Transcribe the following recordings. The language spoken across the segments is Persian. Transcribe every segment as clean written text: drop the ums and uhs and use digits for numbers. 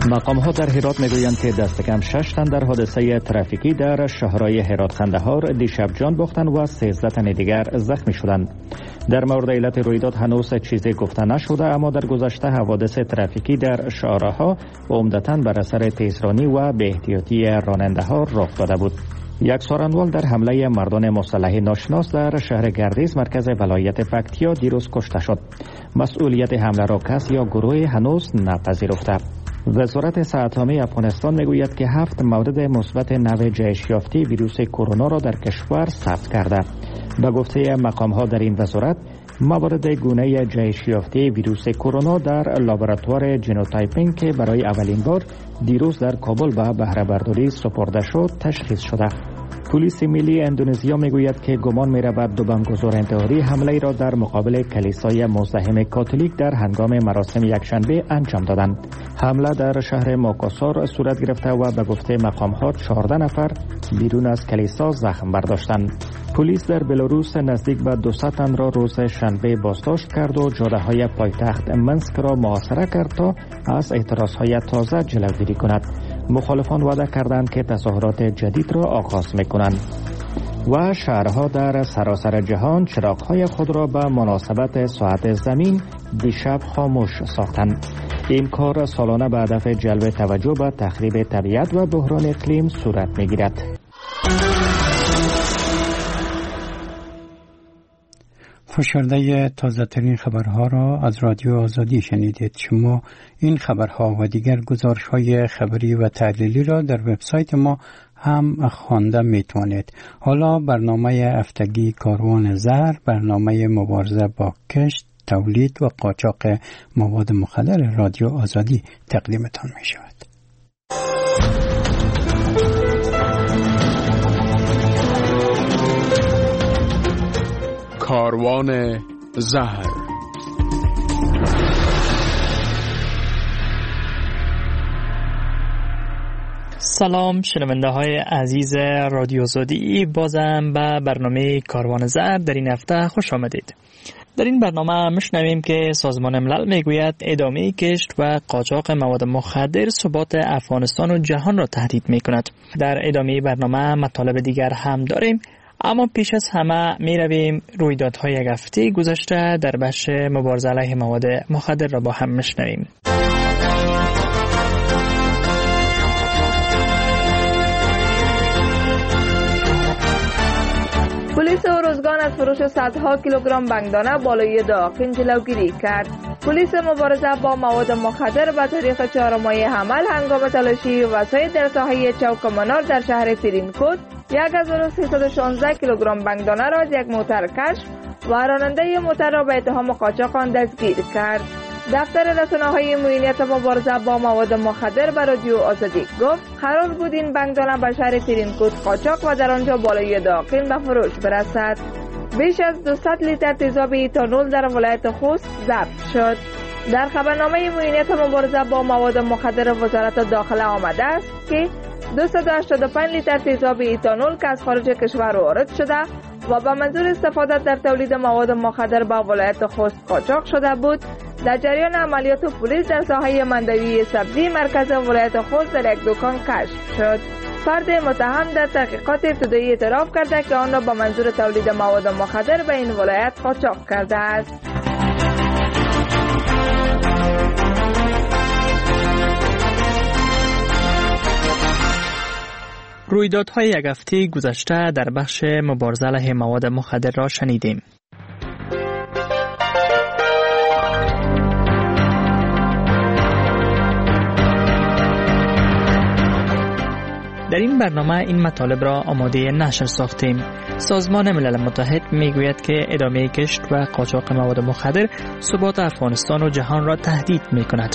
مقام‌ها در هرات میگویند که دست کم 6 تن در حادثه ترافیکی در شهرهای هرات خندهار دیشب جان باختند و 13 تن دیگر زخمی شدند. در مورد علت رویداد هنوز چیزی گفته نشده، اما در گذشته حوادث ترافیکی در شهرها عمدتاً بر اثر تیزرانی و بی احتیاطی راننده‌ها رخ داده بود. یک سارنوال در حمله مردان مسلح ناشناس در شهر گردیز مرکز ولایت پکتیا دیروز کشته شد. مسئولیت حمله را کس یا گروه هنوز نپذیرفته. وزارت صحت‌عامه افغانستان میگوید که 7 مورد مثبت نوع جهش یافته ویروس کرونا را در کشور ثبت کرده. به گفته مقام‌ها در این وزارت، موارد گونه جهش یافته ویروس کرونا در لابراتوار ژنوتایپینگ که برای اولین بار دیروز در کابل به بهره برداری سپرده شد تشخیص شده. پلیس ملی اندونزیا میگوید که گمان می‌رود دو بمبگذار انتحاری حمله را در مقابل کلیسای مزدحم کاتولیک در هنگام مراسم یکشنبه انجام دادند. حمله در شهر ماکاسار صورت گرفته و به گفته مقام‌ها 14 نفر بیرون از کلیسا زخم برداشتند. پلیس در بلاروس نزدیک به 200 تن را روز شنبه بازداشت کرد و جاده‌های پایتخت منسک را محاصره کرد تا از اعتراض‌های تازه جلوگیری کند. مخالفان وعده کردند که تظاهرات جدید را آغاز می‌کنند. و شهرها در سراسر جهان چراغ‌های خود را به مناسبت ساعت زمین دیشب خاموش ساختند. این کار سالانه به هدف جلب توجه به تخریب طبیعت و بحران اقلیم صورت می‌گیرد. فشرده تازه ترین خبرها را از رادیو آزادی شنیدید. شما این خبرها و دیگر گزارش های خبری و تحلیلی را در وبسایت ما هم خوانده میتوانید. حالا برنامه هفتگی کاروان زهر، برنامه مبارزه با کشت، تولید و قاچاق مواد مخدر رادیو آزادی تقدیمتان می شود. کاروان زهر. سلام شنونده های عزیز رادیو آزادی، بازم به برنامه کاروان زهر در این هفته خوش آمدید. در این برنامه میشنویم که سازمان ملل میگوید ادامه کشت و قاچاق مواد مخدر ثبات افغانستان و جهان را تهدید میکند. در ادامه برنامه مطالب دیگر هم داریم، اما پیش از همه می رویم رویدادهای یک هفته گذشته در بخش مبارزه علیه مواد مخدر را با هم میشنویم. پلیس ارزگان از فروش صدها کیلوگرم بنگدانه بالای داغین جلوگیری کرد. پلیس مبارزه با مواد مخدر به طریق 4 مایه عمل هنگام تلاشی وسایل در ساحه چوک منار در شهر ترینکوت 1316 کیلوگرم بنگدانه را از یک موتر کشف و راننده موتر را به اتهام قاچاق آن دستگیر کرد. دفتر رسانه‌های معینیت مبارزه با مواد مخدر به رادیو آزادی گفت قرار بود این بنگدانه به شهر ترینکوت قاچاق و در آنجا بالای داغین به فروش برسد. بیش از 200 لیتر تیزاب ایتانول در ولایت خوست ضبط شد. در خبرنامه معینیت مبارزه با مواد مخدر وزارت داخله آمده است که 285 لیتر تیزاب ایتانول که از خارج کشور وارد شده و به منظور استفاده در تولید مواد مخدر به ولایت خوست قاچاق شده بود، در جریان عملیات پلیس در ساحه مندوی سبزی مرکز ولایت خوست در یک دکان کشف شد. فرد متهم در تحقیقات ابتدایی اعتراف کرده که آن را به منظور تولید مواد مخدر به این ولایت قاچاق کرده است. رویدادهای یک هفته گذشته در بخش مبارزه علیه مواد مخدر را شنیدیم. در این برنامه این مطالب را آماده نشر ساختیم. سازمان ملل متحد میگوید که ادامه کشت و قاچاق مواد مخدر ثبات افغانستان و جهان را تهدید میکند.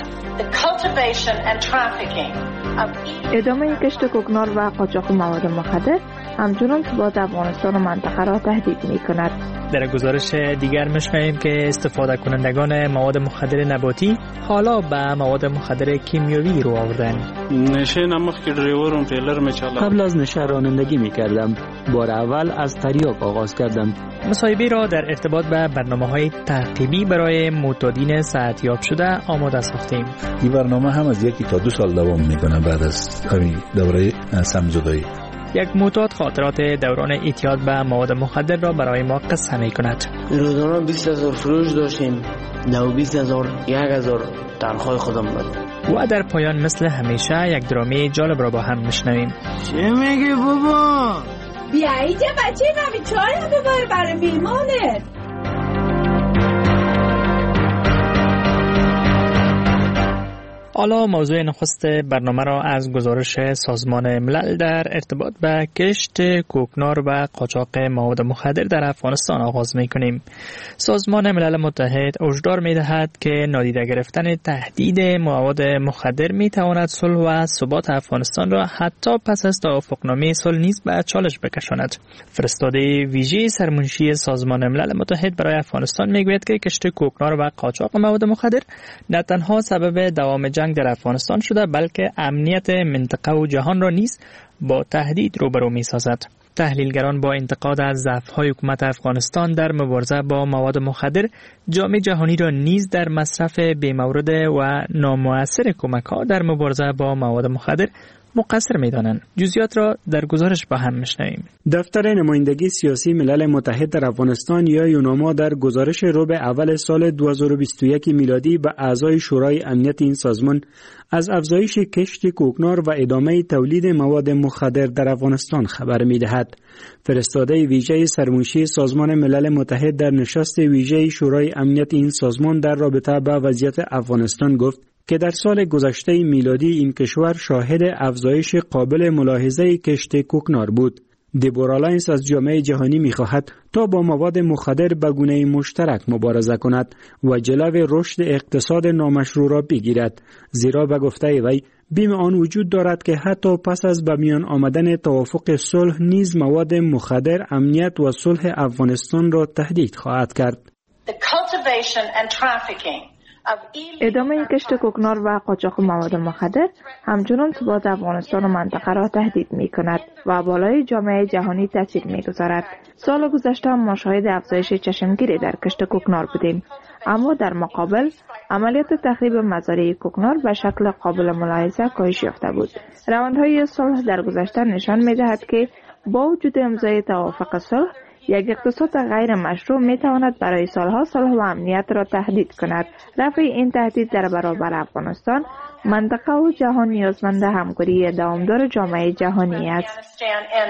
ادامه کشت کوکنار و قاچاق مواد مخدر همچنان ثبات افغانستان و منطقه را تهدید میکند. در گزارش دیگر میشنویم که استفاده کنندگان مواد مخدر نباتی حالا به مواد مخدر کیمیاوی رو آوردن. نشه نمخ که دریورم پیلر میچاله. قبل از نشه رانندگی میکردم. بار اول از تریاک آغاز کردم. مصاحبه را در ارتباط به برنامه‌های تعقیبی برای معتادین صحتیاب شده آماده ساختیم. این برنامه هم از 1 تا 2 سال دوام میکنه بعد از همین دوره سمزدایی. یک معتاد خاطرات دوران اعتیاد به مواد مخدر را برای ما قصه می‌کند. روزانه 20,000 فروش داشتیم. 20,000 1000 تنخواه خودم بود. و در پایان مثل همیشه یک درامه جالب را با هم میشنویم. چه میگی بابا؟ بیا اینجا بچه نمی چای رو ببر برای میمانت. حالا موضوع نخست برنامه را از گزارش سازمان ملل در ارتباط به کشت کوکنار و قاچاق مواد مخدر در افغانستان آغاز می‌کنیم. سازمان ملل متحد هشدار می‌دهد که نادیده گرفتن تهدید مواد مخدر می‌تواند صلح و ثبات افغانستان را حتی پس از توافقنامه صلح نیز به چالش بکشاند. فرستاده ویژه سرمنشی سازمان ملل متحد برای افغانستان می‌گوید که کشت کوکنار و قاچاق مواد مخدر نه تنها سبب دوام جنگ در افغانستان شده بلکه امنیت منطقه و جهان را نیز با تهدید روبرو می‌سازد. تحلیلگران با انتقاد از ضعف‌های حکومت افغانستان در مبارزه با مواد مخدر جامعه جهانی را نیز در مصرف بی‌مورد و نامؤثر کمک‌ها در مبارزه با مواد مخدر مقصر می‌دانند. جزئیات را در گزارش با هم می‌شنویم. دفتر نمایندگی سیاسی ملل متحد در افغانستان یا یوناما در گزارش ربع اول سال 2021 میلادی به اعضای شورای امنیت این سازمان از افزایش کشت کوکنار و ادامه تولید مواد مخدر در افغانستان خبر می‌دهد. فرستاده ویژه سرمنشی سازمان ملل متحد در نشست ویژه شورای امنیت این سازمان در رابطه با وضعیت افغانستان گفت که در سال گذشته میلادی این کشور شاهد افزایش قابل ملاحظه کشت کوکنار بود. دیبورا لاینس از جامعه جهانی می‌خواهد تا با مواد مخدر به گونه مشترک مبارزه کند و جلو رشد اقتصاد نامشروع را بگیرد، زیرا به گفته وی بیم آن وجود دارد که حتی پس از به میان آمدن توافق صلح نیز مواد مخدر امنیت و صلح افغانستان را تهدید خواهد کرد. ادامه کشت کوکنار و قاچاق مواد مخدر همچنان ثبات افغانستان و منطقه را تهدید می کند و بالای جامعه جهانی تاثیر می گذارد. سال گذشته ما شاهد افزایش چشمگیری در کشت کوکنار بودیم، اما در مقابل عملیات تخریب مزارع کوکنار به شکل قابل ملاحظه کاهش یافته بود. روندهای صلح در گذشته نشان می دهد که با وجود امضای توافق صلح یک اقتصاد غیر مشروع می تواند برای سالها صلح و امنیت را تهدید کند. رفع این تهدید در برابر افغانستان، منطقه و جهان نیازمند همکاری دوامدار جامعه جهانی است.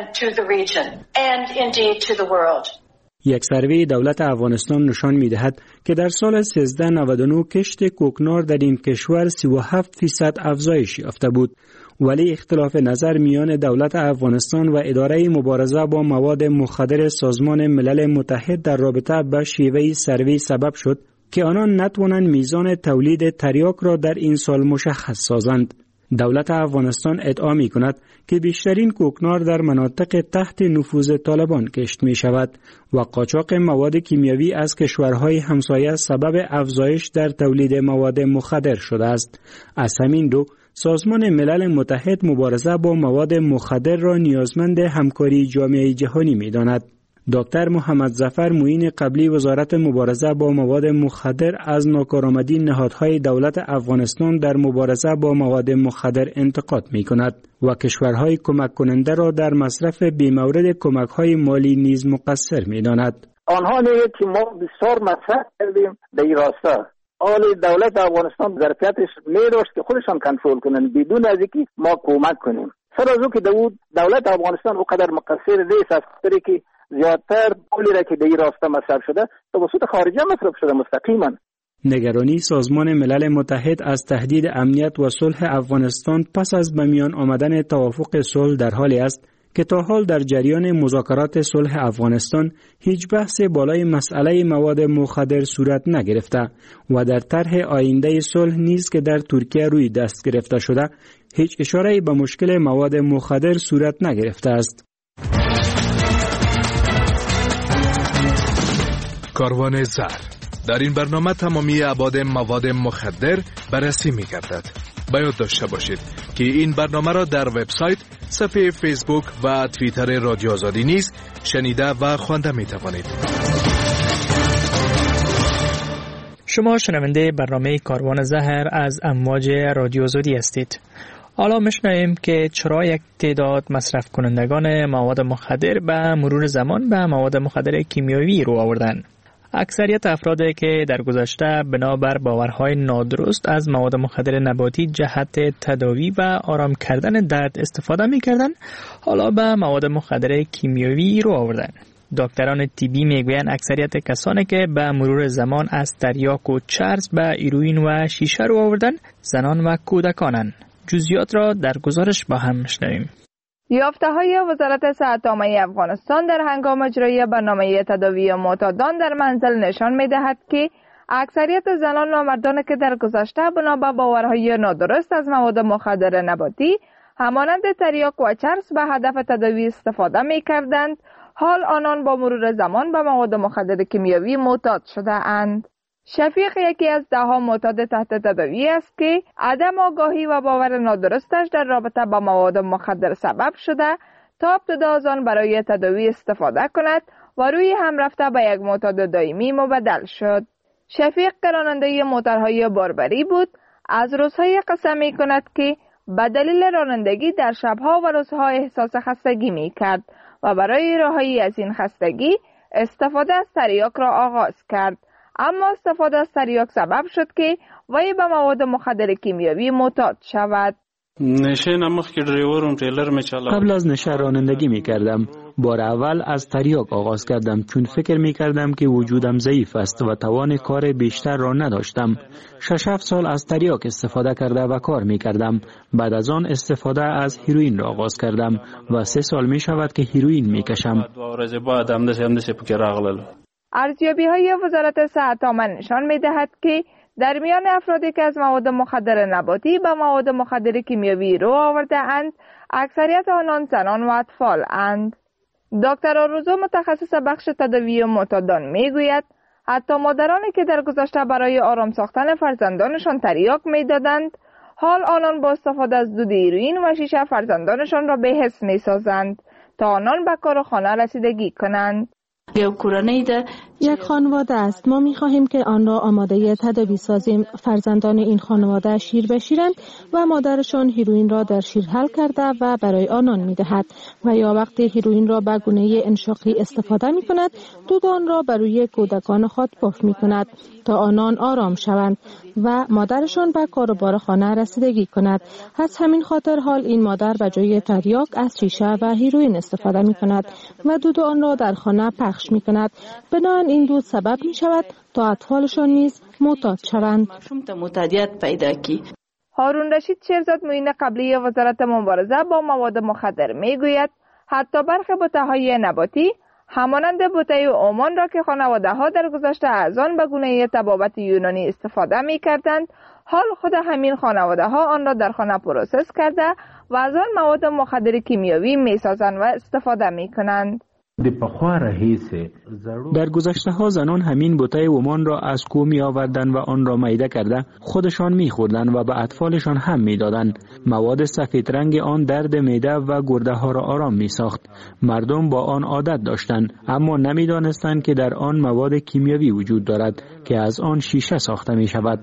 یک سروی دولت افغانستان نشان می دهد که در سال 1399 کشت کوکنار در این کشور 37% افزایش یافته بود، ولی اختلاف نظر میان دولت افغانستان و اداره مبارزه با مواد مخدر سازمان ملل متحد در رابطه با شیوه سروی سبب شد که آنان نتوانند میزان تولید تریاک را در این سال مشخص سازند. دولت افغانستان ادعا می کند که بیشترین کوکنار در مناطق تحت نفوذ طالبان کشت می شود و قاچاق مواد کیمیاوی از کشورهای همسایه سبب افزایش در تولید مواد مخدر شده است. از همین رو سازمان ملل متحد مبارزه با مواد مخدر را نیازمند همکاری جامعه جهانی می داند. دکتر محمد ظفر معین قبلی وزارت مبارزه با مواد مخدر از ناکارآمدی نهادهای دولت افغانستان در مبارزه با مواد مخدر انتقاد می کند و کشورهای کمک کننده را در مصرف بی‌مورد کمک‌های مالی نیز مقصر می داند. آنها میگویند که ما بسیار مصرف کردیم به این راستا. حالی دولت افغانستان ظرفیتش می‌داشت که خودشان کنترل کنند بدون از اینکه ما کمک کنیم. سر از او که دولت افغانستان اونقدر مقصر نیست، از خاطری که زیادتر پولی را که به این راستا مصرف شده توسط خارجی مصرف شده مستقیما. نگرانی سازمان ملل متحد از تهدید امنیت و صلح افغانستان پس از به میان آمدن توافق صلح در حالی است که تا حال در جریان مذاکرات صلح افغانستان هیچ بحث بالای مسئله مواد مخدر صورت نگرفته و در طرح آینده صلح نیز که در ترکیه روی دست گرفته شده هیچ اشاره‌ای به مشکل مواد مخدر صورت نگرفته است. کاروان زر در این برنامه تمامی ابعاد مواد مخدر بررسی می‌گردد. باید داشته باشید که این برنامه را در وبسایت، صفحه فیسبوک و توییتر رادیو آزادی نیز شنیده و خوانده می‌توانید. شما شنونده برنامه کاروان زهر از امواج رادیو آزادی هستید. حالا میشنویم که چرا یک تعداد مصرف کنندگان مواد مخدر به مرور زمان به مواد مخدر کیمیایی رو آوردن. اکثریت افرادی که در گذشته بنابر باورهای نادرست از مواد مخدر نباتی جهت تداوی و آرام کردن درد استفاده می‌کردن، حالا به مواد مخدر کیمیایی رو آوردن. دکتران طبی میگویند اکثریت کسانی که به مرور زمان از تریاک و چرس به هیروئین و شیشه رو آوردن زنان و کودکانند. جزئیات را در گزارش با هم میشنویم. یافته‌های وزارت صحت عامه افغانستان در هنگام اجرای برنامه تداوی معتادان در منزل نشان می‌دهد که اکثریت زنان و مردانی که در گذشته بنا به باورهای نادرست از مواد مخدر نباتی همانند تریاک و چرس به هدف تداوی استفاده می‌کردند، حال آنان با مرور زمان به مواد مخدر کیمیایی معتاد شده اند. شفیق یکی از 10 معتاد تحت تداوی است که عدم آگاهی و باور نادرستش در رابطه با مواد مخدر سبب شده تا ابتدا از آن برای تداوی استفاده کند و روی هم رفته به یک معتاد دائمی مبدل شد. شفیق راننده موتورهای باربری بود. از روزهای قصه می کند که به دلیل رانندگی در شبها و روزها احساس خستگی می کرد و برای رهایی از این خستگی استفاده از تریاک را آغاز کرد. اما استفاده از تریاک سبب شد که وی به مواد مخدر کیمیایی معتاد شود. نشه نمخ که دریورم تریلر میچالم. قبل از نشه رانندگی میکردم. بار اول از تریاک آغاز کردم چون فکر میکردم که وجودم ضعیف است و توان کار بیشتر را نداشتم. 6-7 سال از تریاک استفاده کرده و کار میکردم. بعد از آن استفاده از هیروئین را آغاز کردم و 3 سال میشود که هیروئین میکشم. ارزیابی‌های وزارت صحت عامه نشان می‌دهد که در میان افرادی که از مواد مخدر نباتی به مواد مخدر کیمیایی رو آورده اند، اکثریت آنان زنان و اطفال اند. دکتر آرزو متخصص بخش تداوی معتادان میگوید حتی مادرانی که در گذشته برای آرام ساختن فرزندانشان تریاک میدادند، حال آنان با استفاده از دود هیروئین و شیشه فرزندانشان را بی‌حس میسازند تا آنان به کار خانه رسیدگی کنند. یک خانواده است. ما می خواهیم که آن را آماده تداوی سازیم. فرزندان این خانواده شیر بشیرند و مادرشان هیروئین را در شیر حل کرده و برای آنان می دهد و یا وقتی هیروئین را به گونه انشاقی استفاده می کند، دود آن را بر روی کودکان خود پف می کند تا آنان آرام شوند و مادرشان به کاروبار خانه رسیدگی کند. از همین خاطر حال این مادر به جای تریاک از شیشه و هیروئین استفاده می کند و دود آن را در خانه پخش می کند. بنابراین این دود سبب می شود تا اطفالشان نیز معتاد شوند. هارون رشید شیرزاد معین قبلی وزارت مبارزه با مواد مخدر می گوید حتی برخی بوته‌های نباتی همانند بوته اومان را که خانواده ها در گذشته از آن به گونه طبابت یونانی استفاده می کردند، حال خود همین خانواده ها آن را در خانه پروسس کرده و از آن مواد مخدر کیمیایی می سازند و استفاده می کنند. در گذشته ها زنان همین بوته اومان را از کوه می آوردن و آن را میده کرده خودشان می خوردن و به اطفالشان هم می دادن. مواد سفید رنگ آن درد معده و گرده ها را آرام می ساخت. مردم با آن عادت داشتند اما نمی دانستند که در آن مواد کیمیایی وجود دارد که از آن شیشه ساخته می شود.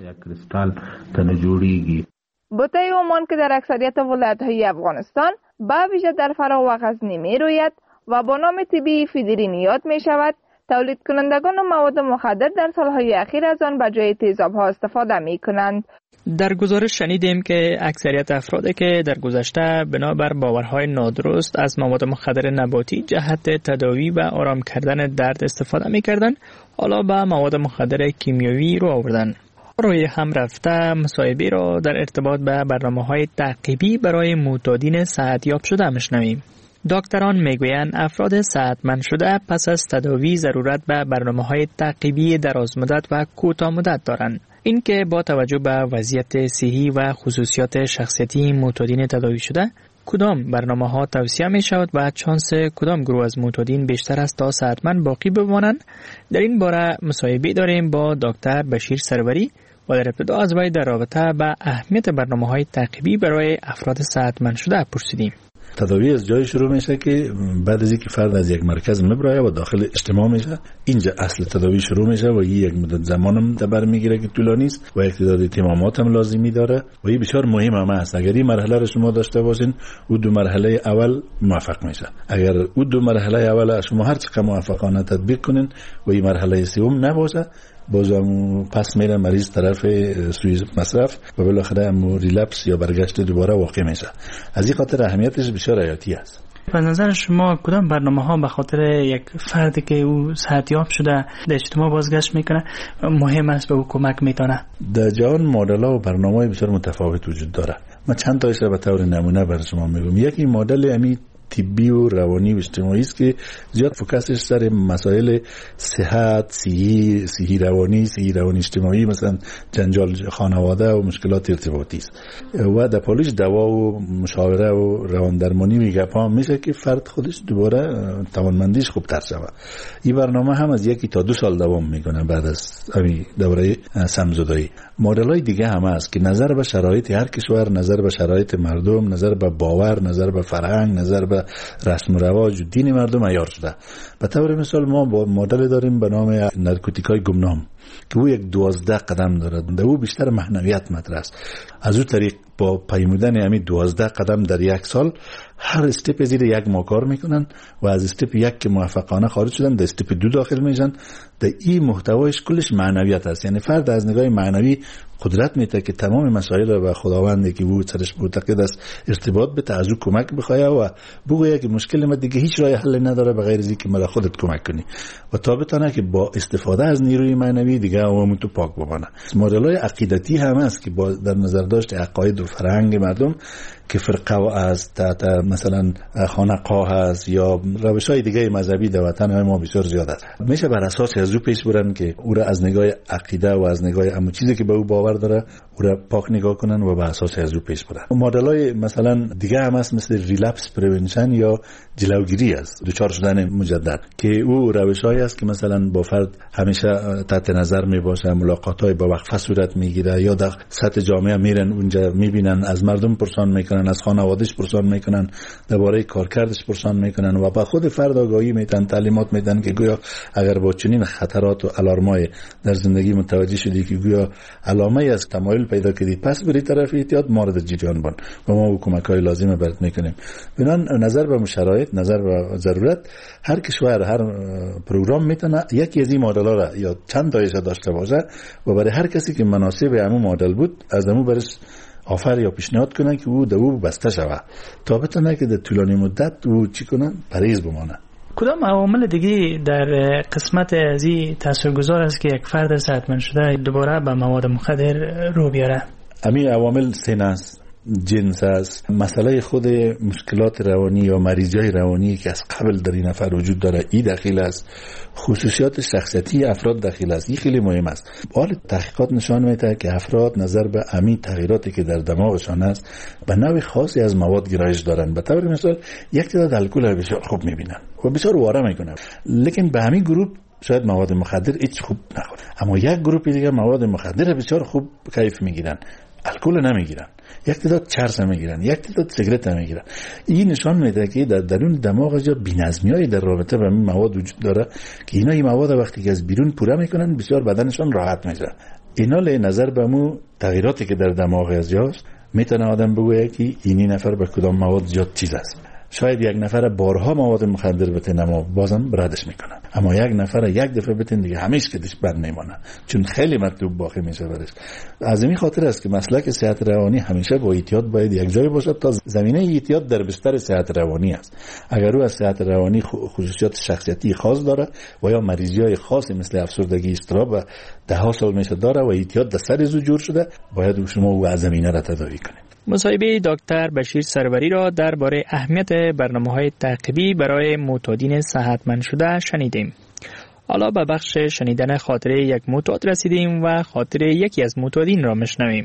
بوته اومان که در اکثریت ولایت‌های افغانستان به ویژه در فراه و غزنی می روید و با نام طبی فیدرین یاد می شود، تولید کنندگان مواد مخدر در سالهای اخیر از آن به جای تیزاب‌ها استفاده می کنند. در گزارش شنیدیم که اکثریت افرادی که در گذشته بنابر باورهای نادرست از مواد مخدر نباتی جهت تداوی و آرام کردن درد استفاده می کردن، حالا به مواد مخدر کیمیایی رو آوردن. روی هم رفته مصاحبه را در ارتباط به برنامه‌های تعقیبی برای معتادین صحتیاب شده میشنویم. دکتران میگویند افراد صحتمند شده پس از تداوی ضرورت به برنامه‌های تعقیبی درازمدت و کوتاه‌مدت دارند. این که با توجه به وضعیت صحی و خصوصیات شخصیتی معتادین تداوی شده کدام برنامه‌ها توصیه می‌شود و چانس کدام گروه از معتادین بیشتر است تا صحتمند باقی بمانند؟ در این باره مصاحبه داریم با دکتر بشیر سروری و در ابتدا از وی در رابطه با اهمیت برنامه‌های تعقیبی برای افراد صحتمند شده پرسیدیم. تداوی از جای شروع میشه که بعد از اینکه فرد از یک مرکز میبره و داخل اجتماع میشه، اینجا اصل تداوی شروع میشه و این یک مدت زمانم در میگیره که طولانی است و تعداد اهتمامات هم لازمی داره و این بسیار مهم هم است. اگر این مرحله رو شما داشته باشین، او دو مرحله اول موفق میشه. اگر او دو مرحله اول شما هر چقدر موفقانه تطبیق کنین و این مرحله سوم نباشه، بازم پس میره مریض طرف سوی مصرف و بالاخره هم ریلپس یا برگشت دوباره واقع میشه. از این خاطر اهمیتش بسیار حیاتی است. به نظر شما کدام برنامه‌ها به خاطر یک فردی که او صحتیاب شده در اجتماع بازگشت میکنه مهم است به او کمک میتونه؟ در جهان مدل‌ها و برنامه‌های بسیار متفاوت وجود داره. من چند تایش به طور نمونه برای شما میگم. یکی مدل امی طبی و روانی و اجتماعی است که زیاد فوکسش سر مسائل صحت، صحی روانی اجتماعی، مثلا جنجال خانواده و مشکلات ارتباطی است و در پالش دوا و مشاوره و روان درمانی و گپا میشه که فرد خودش دوباره توانمندیش خوبتر شود. این برنامه هم از 1 تا 2 سال دوام میکنه بعد از همین دوره سمزدایی. مدل‌های دیگه هم هست که نظر به شرایط هر کشور، نظر به شرایط مردم، نظر به باور، نظر به فرهنگ، نظر به رسم و رواج و دین مردم عیار شده. به طور مثال ما با مدل داریم به نام نارکوتیکای گمنام که او یک 12 قدم داره. در او بیشتر معنویت مطرح است. از او طریق با پیمودن همین 12 قدم در یک سال هر استپ زیر یک ماه کار میکنن و از استپ 1 که موفقانه خارج شدن در استپ 2 داخل میشن. در این محتوایش کلش معنویت است. یعنی فرد از نگاه معنوی قدرت میده که تمام مسائل رو به خداوندی که او سرش معتقد است ارتباط بده، از او کمک بخواه و بگوید که مشکل ما دیگه هیچ راه حل نداره بغیر از اینکه مرا خودت کمک کنی و تا بتونه که با استفاده از نیروی معنوی دیگه عوامو تو پاک بمانه. مدل‌های عقیدتی هم هست که با در نظر داشت عقاید و فرهنگ مردم که فرقه و از مثلا خانقاه هست یا روش‌های دیگه مذهبی در وطن ما بسیار زیاد است. میشه بر اساس از او پیش برن که او را از نگاه عقیده و از نگاه همون چیزی که به او باور داره او را پاک نگاه کنن و بر اساس از او پیش برن. مدل‌های مثلا دیگه هم هست مثل ریلپس پریونشن یا جلوگیری است، دچار شدن مجدد، که او روش‌هایی است که مثلا با فرد همیشه تحت نظر میباشه، ملاقات‌های با وقفه صورت میگیره یا در سطح جامعه میرن اونجا میبینن، از مردم پرسان میکنن، از خانواده‌اش پرسان میکنن، درباره کارکردش پرسان میکنن و با خود فرد آگاهی میدن، تعلیمات میدن که گویا اگر با چنین خطرات و الارمای در زندگی متوجه شدی که گویا علامه‌ای از تمایل پیدا کردی، پس بری طرف احتیاط مورد جریان بان و ما کمک‌های لازمه برات میکنیم. بنان نظر به شرایط، نظر به ضرورت، هر کشور هر پروگرام میتونه یکی از این مدل‌ها را یا چند تایش داشته باشه و برای هر کسی که مناسب همون مدل بود از همون برش آفر یا پیشنهاد کنن که او دو بسته شود تا بتونه که در طولانی مدت او چی کنن پرهیز بمانه. کدام عوامل دیگه در قسمت از این تاثیرگذار است که یک فرد صحتمند شده دوباره به مواد مخدر رو بیاره؟ همین عوامل سن است، جنس است، مسئله خود مشکلات روانی یا مریضی روانی که از قبل در این نفر وجود داره این داخل است، خصوصیات شخصیتی افراد داخل است. این خیلی مهم است. حال تحقیقات نشان میده که افراد نظر به همین تغییراتی که در دماغشان است به نوع خاصی از مواد گرایش دارند. به طور مثال یک تعداد الکل بسیار خوب میبینن و بسیار واره میکنن، لیکن به همین گروه شاید مواد مخدر هیچ خوب نخوره، اما یک گروه دیگه مواد مخدر بسیار خوب کیف میگیرن، الکل نمیگیرن، یک تعداد چرس میگیرن، یک تعداد سیگرت میگیرن. این نشان میده که در درون دماغ جا بی‌نظمی‌های در رابطه با این مواد وجود داره که اینا این مواد وقتی که از بیرون پوره میکنن بسیار بدنشان راحت میشه. اینا له نظر به مو تغییراتی که در دماغ از جاست میتونه آدم بگه که اینی نفر به کدام مواد زیاد چیز است. شاید یک نفر بارها مواد مخدر بتن اما بازم ردش میکنن، اما یک نفر یک دفعه بتن دیگه همیشه کدش بند نمیمونه چون خیلی مطلوب باقی میشه برش. از این خاطر است که مسلک صحت روانی همیشه با احتیاط باید یک جای باشد تا زمینه احتیاط در بستر صحت روانی است. اگر او از صحت روانی خصوصیات شخصیتی خاص داره و یا مریضی‌های خاصی مثل افسردگی، اضطراب و ده سال میشه داره و احتیاط در سر از جور شده، باید شما او از زمینه را تداوی کنید. مصاحبه دکتر بشیر سروری را درباره اهمیت برنامه‌های تعقیبی برای معتادین صحتمند شده شنیدیم. حالا به بخش شنیدن خاطره یک معتاد رسیدیم و خاطره یکی از معتادین را میشنویم.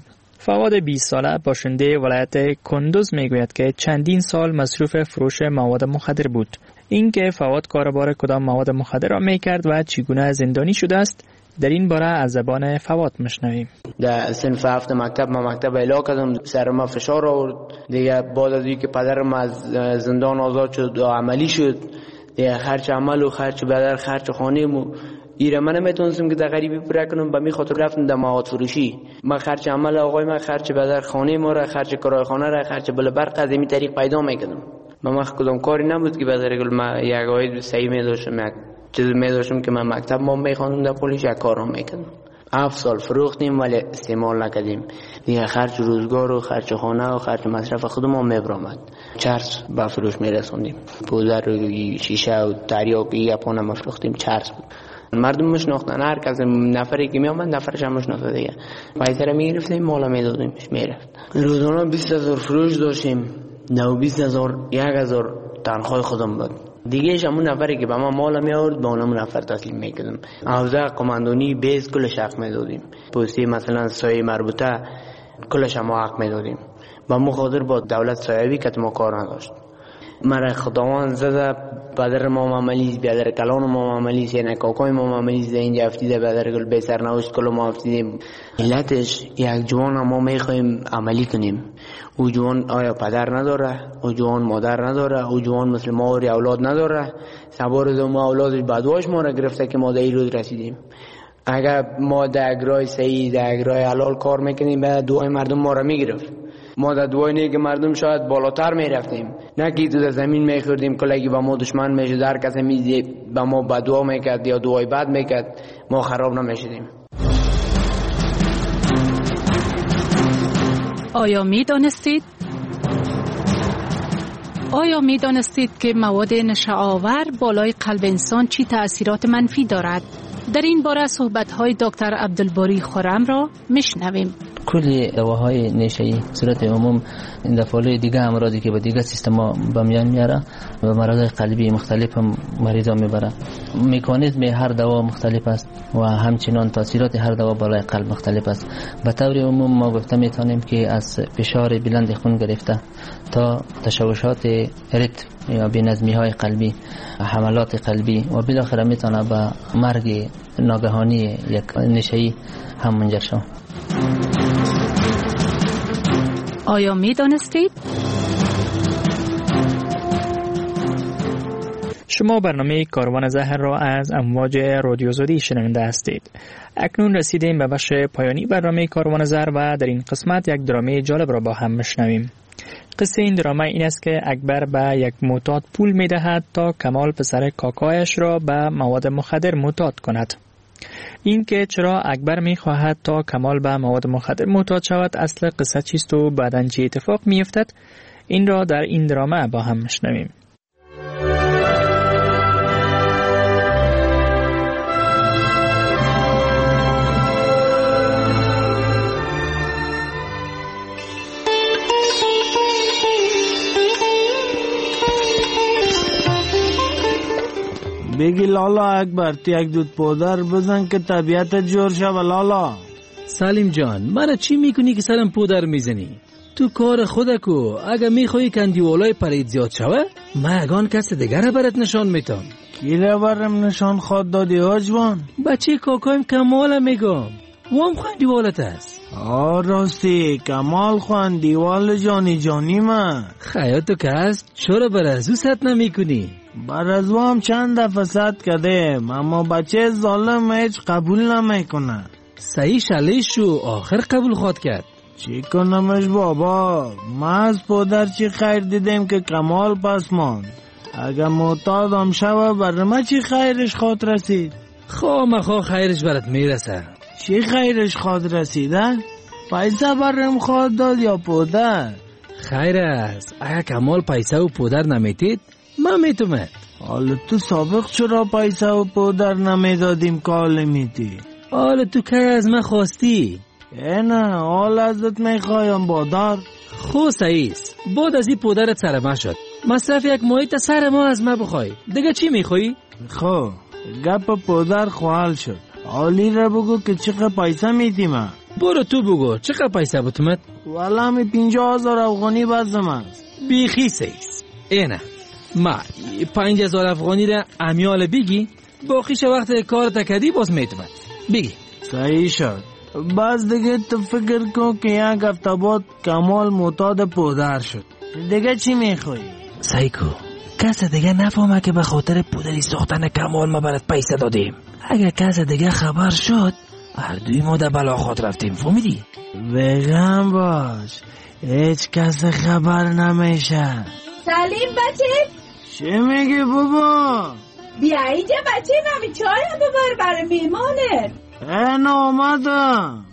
فواد 20 ساله باشنده ولایت کندوز میگوید که چندین سال مصروف فروش مواد مخدر بود. اینکه فواد کاربار کدام مواد مخدر را میکرد و چگونه زندانی شده است در این باره از زبان فواد میشنویم. در صنف هفت مکتب ما مکتب اعلا کردم، سر ما فشار آورد دیگه. بعد از اینکه پدرم از زندان آزاد شد و عملی شد دیگه، خرچ عمل و خرچ بدر خرچ خانه مو ایره من نمیتونستم که در غریبی پره کنم. به می خاطر رفتم در مواد فروشی. من خرچ عمل آقای من، خرچ بدر خانه ما را، خرچ کرایه خانه را، خرچ بل برق از این طریق پیدا میکردم. من کدام کاری نبود که بدر گل ما یک عاید صحیح می داشتم، یک چیز می داشتم که من مکتب ما میخواندم در پلیس یک کارا میکردم. 7 سال فروختیم ولی استعمال نکردیم دیگه. خرچ روزگار و خرچ خانه و خرچ مصرف خودمون میبرامد. چرس با فروش میرسوندیم، پودر و شیشه و تریاک یپونه مفروختیم. چرس بود، مردم مشناختن، هر کس نفری که میامد نفرش هم مشناخته دیگه. پیسه رو میگرفتیم مالا میدادیمش میرفت. روزانه 20,000 فروش داشتیم، 20,000 1,000 تنخواه خودم بود دیگه. همون نفری که به ما مالا می آورد به اونم نفر تسلیم میکردم. حوزه قماندانی بیس کلش حق میدادیم، پستی مثلا سایه مربوطه کلش هم حق میدادیم. با مخاطر با دولت سایوی که ما کار نداشت. مرا خداوند زده پدر ما معاملیز، بیادر کلان ما معاملیز، یعنی کاکای ما معاملیز اینجا افتیده، بیادر گل بی سرنوشت کلو ما افتیدیم. علتش یک جوان ما میخوایم عملی کنیم. او جوان آیا پدر نداره، او جوان مادر نداره، او جوان مثل ما و اولاد نداره. سبار دو ما اولادش بدواش ما را گرفته که ما در این روز رسیدیم. اگر ما در اگرای صحیح در اگرای حلال کار میکنیم به دعای مردم ما را میگرفت. ما در دعای نیک مردم شاید بالاتر میرفتیم، نه که تو در زمین میخوردیم کلگی با ما دشمن میشد، هر کس میزی با ما بدعا میکرد یا دعای بد میکرد، ما خراب نمیشدیم. آیا میدانستید که مواد نشه‌آور بالای قلب انسان چی تأثیرات منفی دارد؟ در این باره صحبت‌های دکتر عبدالباری خرم را میشنویم. کلی دواهای نشه‌ای صورت عموم این دفعه دیگه امراضی که با دیگه سیستما به میان میاره و مرض قلبی مختلف هم مریضا میبره. مکانیزم هر دوا مختلف است و همچنان تاثیرات هر دوا بالای قلب مختلف است. به طور عموم ما گفته میتونیم که از فشار بلند خون گرفته تا تشوشات ریتم یا بی‌نظمی های قلبی، حملات قلبی و بالاخره میتونه به مرگ ناگهانی یک نشه‌ای هم منجر شود. آیا می‌دانستید؟ شما برنامه کاروان زهر را از امواج رادیو آزادی شنونده هستید. اکنون رسیدیم به بخش پایانی برنامه کاروان زهر و در این قسمت یک درامه جالب را با هم میشنویم. قصه این درامه این است که اکبر به یک معتاد پول میدهد تا کمال پسر کاکایش را به مواد مخدر معتاد کند. این که چرا اکبر میخواهد تا کمال به مواد مخدر معتاد شود، اصل قصه چیست و بعداً چه اتفاق میافتد، این را در این درامه با هم میشنویم. بگی لالا اکبر تو یک دود پودر بزن که طبیعت جور شوه لالا. سلیم جان مرا چی میکنی که سرم پودر میزنی؟ تو کار خودکو، اگه میخوایی کندیولای پرید زیاد شوه من اگان کس دیگر برات نشان میتم. کی را برم نشان خود دادی آجوان؟ بچه کاکایم کمال میگم وام خندیوالت است. راستی کمال خندیوال جانی من. خیاتو که هست چرا برازو ست نمی کنی؟ برازو هم چند دفعه ست کردیم اما بچه ظالم هیچ قبول نمی کنه. صحیح شلیش شو آخر قبول خواد کرد. چی کنمش بابا، ما از پدر چی خیر دیدیم که کمال پس ماند. اگه معتادم شوه برما چی خیرش خواد رسید؟ خواه خیرش برات میرسه. چی خیرش خواد رسیده؟ پیسه برم خواد داد یا پدر؟ خیر است، اگه کمال پیسه و پدر نمیتید من میتومد. حالا تو سابق چرا پیسه و پدر نمیدادیم که حال میتی؟ حالا تو که از من خواستی؟ نه حال ازت میخوایم بادار. خو سعیس بعد از این پدرت سر ما شد مصرف یک ماهی تا سر ما از ما بخوای دیگه چی میخوایی؟ خو گپ پدر خوال شد، حالی را بگو که چقدر پیسه میدی ما. برو تو بگو چقدر پیسه بتمت؟ والا می 50,000 افغانی بازم است. بیخی سیز اینه ما 5,000 افغانی را امیال بگی باقیش وقت کار تکدی باز میتمد بگی. صحیح شد. باز دیگه تو فکر کن که یک هفته بعد کمال معتاد پودر شد. دیگه چی میخوای؟ سایکو کس دیگه نفهمه که به خاطر پودری ساختن کمال ما برات پیسه دادیم. اگر کس دیگه خبر شد هر دوی ما در بلاخات رفتیم. فهمیدی؟ بگم باش هیچ کس خبر نمیشه. سلیم بچه چی میگی بابا؟ بیا اینجا بچه نمی چای ببر برای میمانه. این آمدم.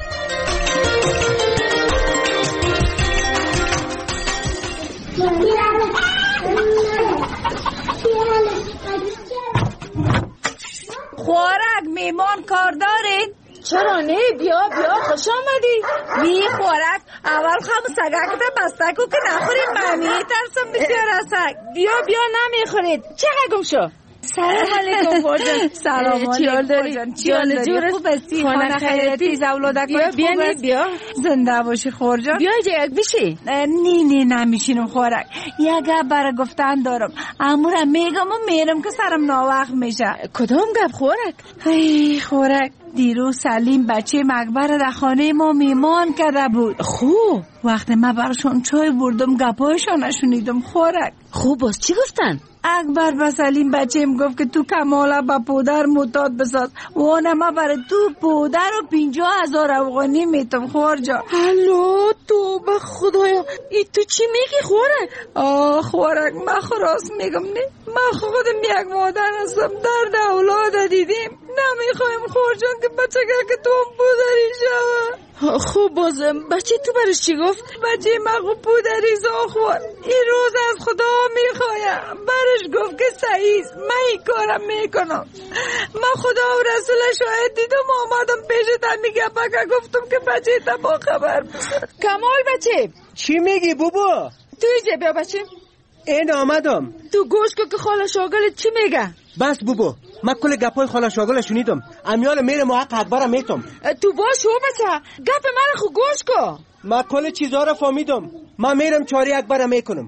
خوارک میمان کار دارین؟ چرا نه؟ بیا خوش آمدی. می خوارک اول خم سگک بسته کو که نخورید. معنی ترسم بسیار سگ. بیا نمیخورید. چقدر گم شو؟ سلام علیکم خوجان. سلام علیکم خوجان. چیال جور خوب هستی؟ خانه خیرتی زولادک خوب است؟ بیا زنده باشی خورجان. بیا جایک بشی. نه نمیشینم خوارک. یک گپ برای گفتن دارم. امورم میگم و میرم که سرم ناوقت میشه. کدام گپ خوارک؟ ای خوارک دیروز سلیم بچه مکبر در خانه ما میمان کرده بود. خوب وقتی من براشون چای بردم گپایشان نشنیدم خوارک. خوب باز چی گفتن؟ اکبر به سلیم بچه‌م گفت که تو کماله با پودر معتاد بساز و اونم برای تو پودر و 50,000 افغانی میتم خورجا. هلو تو به خدایا ای تو چی میگی خوارک؟ خوارک من خراس میگم نه. من خودم یک مادر هستم درد اولاد دیدیم. نمیخوایم خورجان که بچه که تو هم پودری شوه. خوب بازم بچه تو برش چی گفت؟ بچه من پودری زاخور این روز از خدا میخوایم. برش گفت که صحیح من این کارم میکنم. من خدا و رسول شاهد دیدم آمدم پیشت میگه بگه گفتم که بچه تا با خبر بسر. کمال بچه چی میگی بابا؟ تو ایجا بیا بچه. این آمدم. تو گوش که خاله شاگلت چی میگه؟ بس بابا من کل گپای خاله شاگل شنیدم. امیال میرم و حق اکبرم میتم. تو باش و بچه گپ من خو گوش کو. من کل چیزا را فهمیدم. من میرم چاری اکبرم میکنم.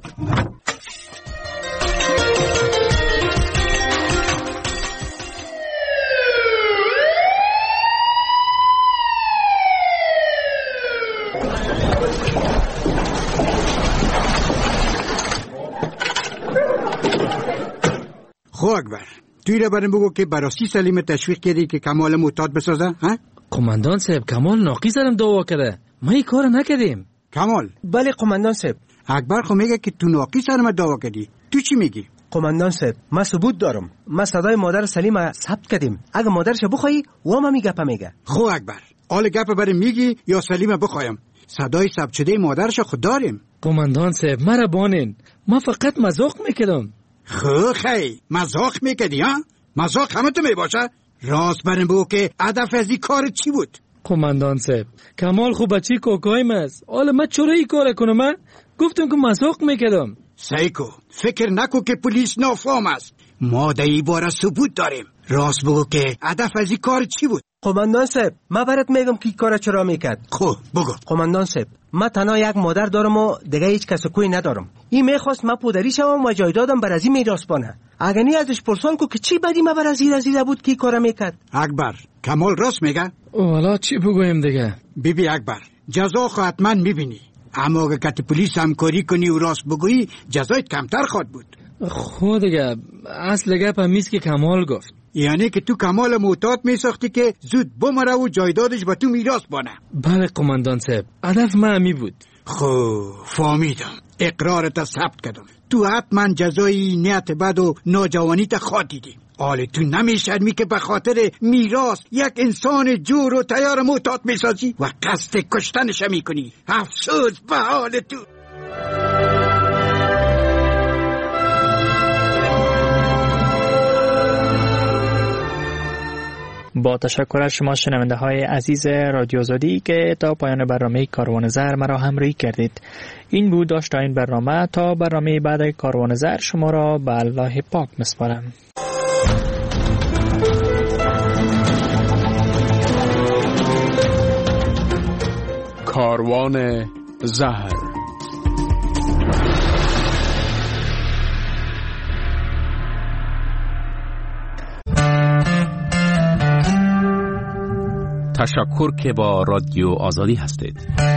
خو اکبر توی را برم بگو که براستی سلیم تشویق کردی که کمال معتاد بسازه ها؟ قماندان صاحب کمال ناقی سرم دعوا کرده. ما این کار نکردیم. کمال؟ بله قماندان صاحب. اکبر خو میگه که تو ناقی سرم دعوا کردی. تو چی میگی؟ قماندان صاحب من ثبوت دارم. ما صدای مادر سلیم ثبت کردیم. اگه مادرش بخوای و ما میگه میگه. خو اکبر آل گپ برام میگی یا سلیم بخوایم؟ صدای ثبت شده مادرش خود داریم. قماندان صاحب مرا بانین. ما فقط مذاق میکردم. خی مذاق میکردی ها؟ مذاق همه تو میباشه؟ راست برم بگو که هدف از این کار چی بود؟ قماندان صاحب کمال خوب بچی کوکایم است. حالا من چرا این کار کنم؟ من گفتم که مذاق میکردم. سایکو فکر نکو که پلیس نافهم است. ما در این باره ثبوت داریم. راست بگو که هدف از این کار چی بود؟ قماندان صاحب من برات میگم که این کار چرا میکرد. خب بگو. قماندان صاحب من تنها یک مادر دارم و دیگه هیچ کس کوی ندارم. این میخواست من پدری شوم و جایدادم بر از این میراث بانه. اگه نی ازش پرسان کو که چی بدی من بر از این رزیده بود که کار میکرد. اکبر کمال راست میگه؟ والا چی بگویم دیگه؟ بیبی اکبر جزا خو حتما میبینی. اما اگه کت پلیس همکاری کنی و راست بگویی جزایت کمتر خواد بود. خود دیگه اصل گپ همیست که کمال گفت. یعنی که تو کمال معتاد میساختی که زود بمره و جایدادش به تو میراث بانه. بله قماندان صاحب هدف من همی بود. خب فهمیدم. اقرارت ثبت کردم. تو حتما جزای نیت بد و ناجوانیت خواد دیدی. حالا تو نمیشرمی که به خاطر میراث یک انسان جور و تیار معتاد میسازی و قصد کشتنش میکنی. افسوس به حال تو. با تشکر از شما شنونده های عزیز رادیو آزادی که تا پایان برنامه کاروان زر مرا همراهی کردید. این بود داشت این برنامه. تا برنامه بعد کاروان زر شما را به الله پاک میسپارم. کاروان زهر. تشکر که با رادیو آزادی هستید.